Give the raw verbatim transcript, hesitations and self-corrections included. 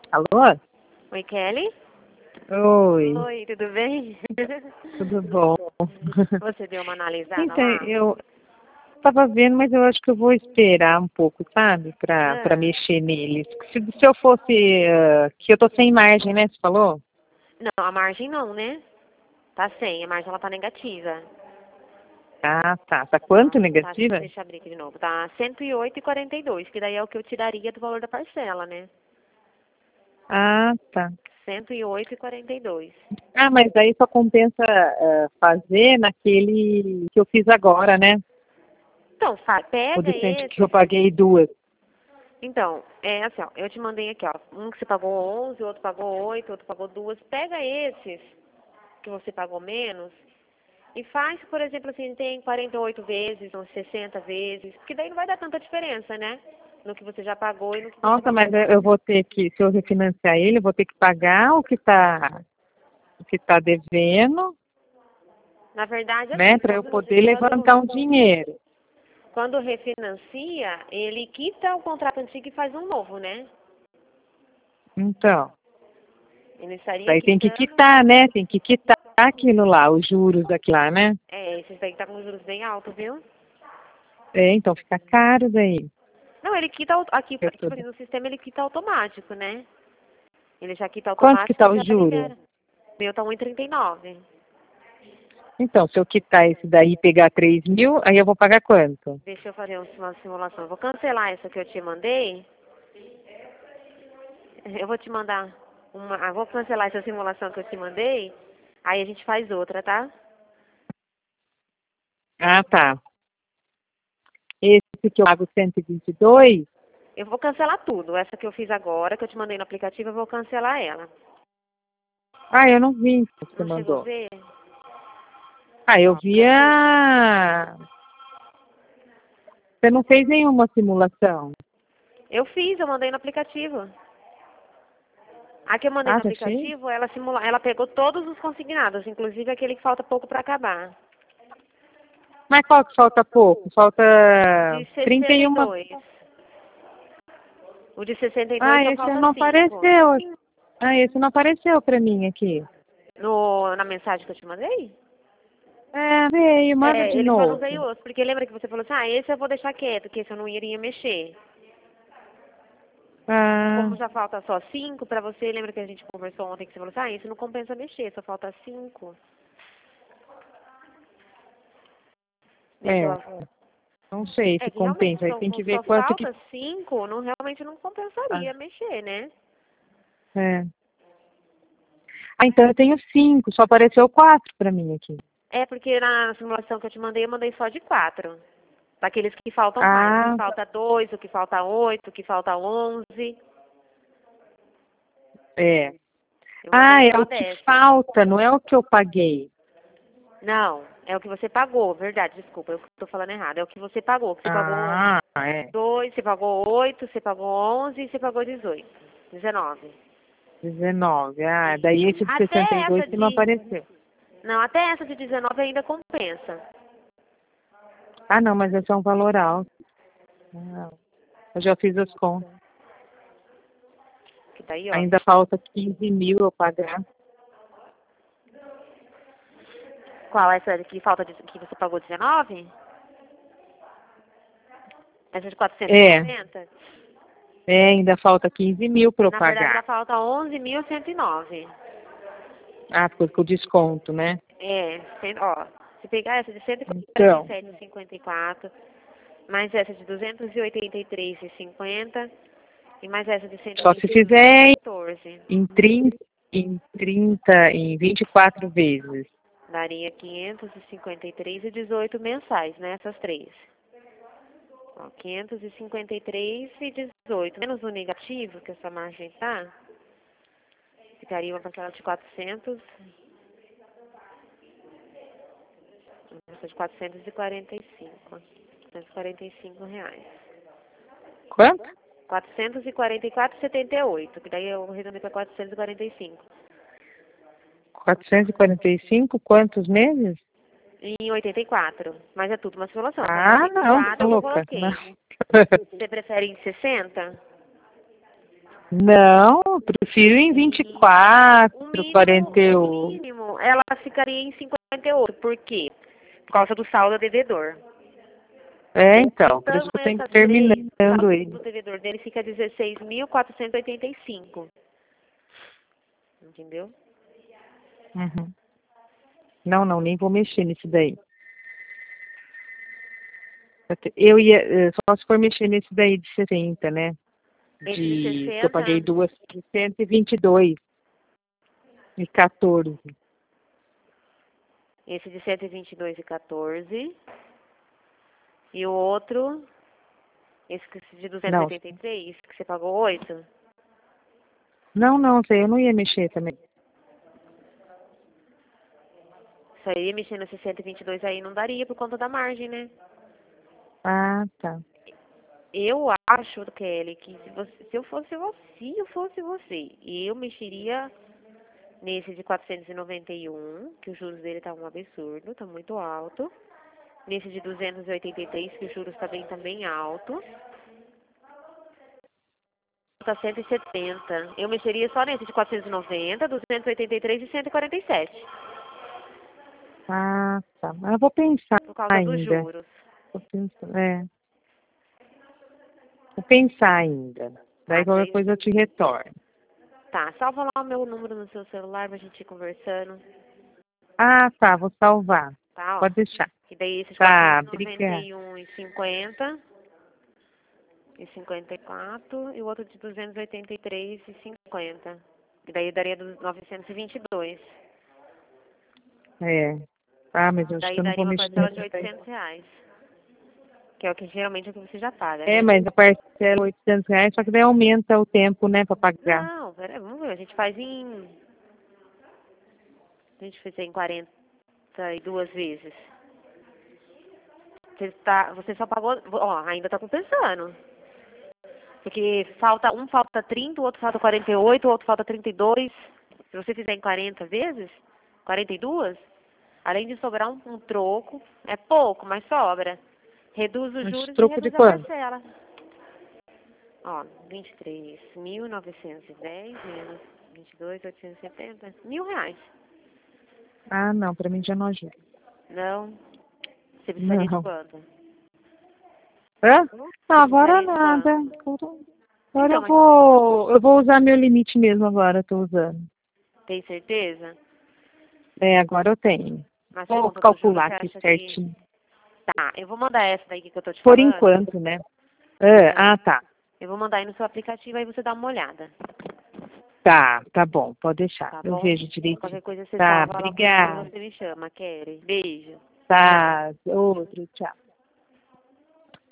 Alô? Oi, Kelly? Oi, Oi, tudo bem? tudo bom? Você deu uma analisada Então, lá? eu estava vendo, mas eu acho que eu vou esperar um pouco, sabe? Para para Ah, mexer neles. Se, se eu fosse. ah, que eu tô sem margem, né? Você falou? não, a margem não, né? Tá sem, a margem ela tá negativa. Ah, tá. Tá quanto Tá, negativa? deixa eu abrir aqui de novo. Tá cento e oito e quarenta e dois, que daí é o que eu tiraria do valor da parcela, né? Ah, tá. cento e oito e quarenta e dois. Ah, mas aí só compensa ah, fazer naquele que eu fiz agora, né? Então, fa- O pega de cento que eu esses. paguei duas. Então, é assim, ó, eu te mandei aqui, ó. Um que você pagou onze, outro pagou oito, outro pagou duas. Pega esses que você pagou menos. E faz, por exemplo, assim, tem quarenta e oito vezes, ou sessenta vezes, porque daí não vai dar tanta diferença, né? No que você já pagou e no que você Nossa, vai mas eu pagar. eu vou ter que, se eu refinanciar ele, eu vou ter que pagar o que está o que tá devendo, Na verdade, né, assim, para eu quando, poder quando, levantar um dinheiro. quando refinancia, ele quita o contrato antigo e faz um novo, né? Então, Ele estaria daí tem que quitando. quitar, né? Tem que quitar aquilo lá, os juros daquilo lá, né? É, esse daí tá com juros bem altos, viu? É, então fica caro daí. Não, ele quita au- aqui, Eu tô- tipo assim, no sistema ele quita automático, né? Ele já quita Quanto que automático tá e o já juro? libera. O meu tá um e trinta e nove. Então, se eu quitar esse daí e pegar três mil, aí eu vou pagar quanto? Deixa eu fazer uma simulação. Eu vou cancelar essa que eu te mandei. Eu vou te mandar uma. Ah, vou cancelar essa simulação que eu te mandei. Aí a gente faz outra, tá? Ah, tá. Esse que eu pago cento e vinte e dois, Eu vou cancelar tudo. Essa que eu fiz agora, que eu te mandei no aplicativo, eu vou cancelar ela. ah, eu não vi que você Não chegou a mandou. ver? Ah, eu Ó, vi pra você. a... Você não fez nenhuma simulação. Eu fiz, eu mandei no aplicativo. A que eu mandei Ah, no você fez? aplicativo, ela simula, ela pegou todos os consignados, inclusive aquele que falta pouco para acabar. Mas qual que falta pouco? Falta De trinta sessenta e e uma. dois. O de sessenta e dois Ah, só esse falta não cinco. apareceu. Ah, esse não apareceu pra mim aqui. No, na mensagem que eu te mandei? É, veio, manda É, de ele só não novo. veio outro, porque lembra que você falou assim, ah, esse eu vou deixar quieto, que esse eu não iria mexer. Ah, Como já falta só cinco pra você, lembra que a gente conversou ontem que você falou assim, ah, isso não compensa mexer, só falta cinco. Deixa é. eu... Não sei É se que realmente compensa. Aí só, tem que ver só quanto que. falta cinco, não, realmente não Ah, compensaria mexer, né? é. Ah, então eu tenho cinco, só apareceu quatro pra mim aqui. É porque na simulação que eu te mandei, eu mandei só de quatro. Daqueles que faltam mais, o que Ah, falta dois, o que falta oito, o que falta onze. é. Eu Ah, mandei é só o que dessas. falta, não é o que eu paguei. Não, é o que você pagou, verdade, desculpa, eu tô falando errado. É o que você pagou, que você pagou Ah, é. dois, você pagou oito, você pagou onze e você pagou dezoito. dezenove. dezenove. Ah, daí Isso. esse de Até sessenta e dois essa que não de. apareceu. Não, até essa de dezenove ainda compensa. Ah, não, mas esse é um valor alto. Ah, eu já fiz as contas. Que daí, ó. Ainda falta quinze mil eu pagar. Qual? Essa que falta de, que você pagou dezenove? Essa de É, quatrocentos e noventa? é, ainda falta quinze mil para eu Na verdade, ela pagar. falta onze mil cento e nove. Ah, ficou com o desconto, né? É, cem- ó, se pegar essa de cento e quarenta e Então, sete e cinquenta e quatro, mais essa de duzentos e oitenta e três e cinquenta e mais essa de cento e só se vinte e dois e fizer quatorze. em trinta, em trinta, em vinte e quatro vezes. Daria quinhentos e cinquenta e três e dezoito mensais, né? Essas três. Ó, quinhentos e cinquenta e três e dezoito. Menos o negativo, que essa margem tá, ficaria uma parcela de quatrocentos. Essa de quatrocentos e quarenta e cinco. quatrocentos e quarenta e cinco reais. Quanto? quatrocentos e quarenta e quatro e setenta e oito, que daí eu arredondei para quatrocentos e quarenta e cinco. quatrocentos e quarenta e cinco, quantos meses? Em oitenta e quatro, mas é tudo uma simulação, tá? Em Ah, não, oitenta e quatro tá eu louca. coloquei. Não. Você prefere em sessenta? Não, prefiro em vinte e quatro, O mínimo, quarenta e o um. mínimo, ela ficaria em cinquenta e oito. Por quê? Por causa do saldo devedor. É, então, por isso Juntando que eu tenho que essas ir três, o terminando saldo ele. do devedor dele fica dezesseis mil quatrocentos e oitenta e cinco. Entendeu? Uhum. Não, não, nem vou mexer nesse daí. Eu ia, eh, só se for mexer nesse daí de sessenta, né? Esse de De, que eu paguei sessenta, duas de cento e vinte e dois e quatorze. esse de cento e vinte e dois e quatorze. E o outro, esse de duzentos e Não, oitenta e três, que você pagou oito. não, não, sei, eu não ia mexer também. Isso aí, mexendo nesse cento e vinte e dois aí, não daria por conta da margem, né? Ah, tá. Eu acho, Kelly, que se, você, se eu fosse você, se eu fosse você, eu mexeria nesse de quatrocentos e noventa e um, que os juros dele tá um absurdo, tá muito alto. Nesse de duzentos e oitenta e três, que os juros também tá bem alto. Tá cento e setenta. Eu mexeria só nesse de quatrocentos e noventa, duzentos e oitenta e três e cento e quarenta e sete. Ah, tá. Mas eu vou pensar Por causa dos ainda. juros. Vou pensar, é. Vou pensar ainda. Tá, Daí qualquer daí, coisa eu te retorno. tá, salva lá o meu número no seu celular pra gente ir conversando. Ah, tá, vou salvar. Tá, ó. Pode deixar. E daí esses Tá, quatrocentos e noventa obrigada. e um e cinquenta e cinquenta e quatro e o outro de duzentos e oitenta e três e cinquenta. E daí daria dos novecentos e vinte e dois. É. Ah, mas eu acho que Daí eu não vou daria uma mexer parcela de nisso daí. oitocentos reais. Que é o que geralmente é o que você já paga, É, né? mas a parcela é oitocentos reais, só que daí aumenta o tempo, né, pra pagar. Não, pera, vamos ver. A gente faz em. A gente fez em quarenta e duas vezes. Você, tá, você só pagou. Ó, ainda tá compensando. Porque falta, um falta trinta, o outro falta quarenta e oito, o outro falta trinta e dois. Se você fizer em quarenta vezes, quarenta e duas, além de sobrar um, um troco, é pouco, mas sobra. Reduz os Mas juros e troco de reduz a quanto? parcela. Ó, vinte e três mil novecentos e dez menos vinte e dois mil oitocentos e setenta. Mil reais. Ah, não, pra mim já não ajuda. Não. Você precisaria de Não. quanto? Hã? Você Ah, agora precisaria de nada. quanto? Agora agora Então, eu mas vou, eu vou usar meu limite mesmo agora, eu tô usando. tem certeza? É, agora eu tenho. Mas por Vou conta do juro, calcular você aqui acha que... certinho. Tá, eu vou mandar essa daí que eu tô te Por falando. enquanto, né? É, É, ah, tá. eu vou mandar aí no seu aplicativo, aí você dá uma olhada. Tá, tá bom, pode deixar. Tá Eu bom? vejo direitinho. Qualquer coisa você Tá, salva lá o meu número e obrigada. você me chama, Kelly. Beijo. Tá, outro, tchau.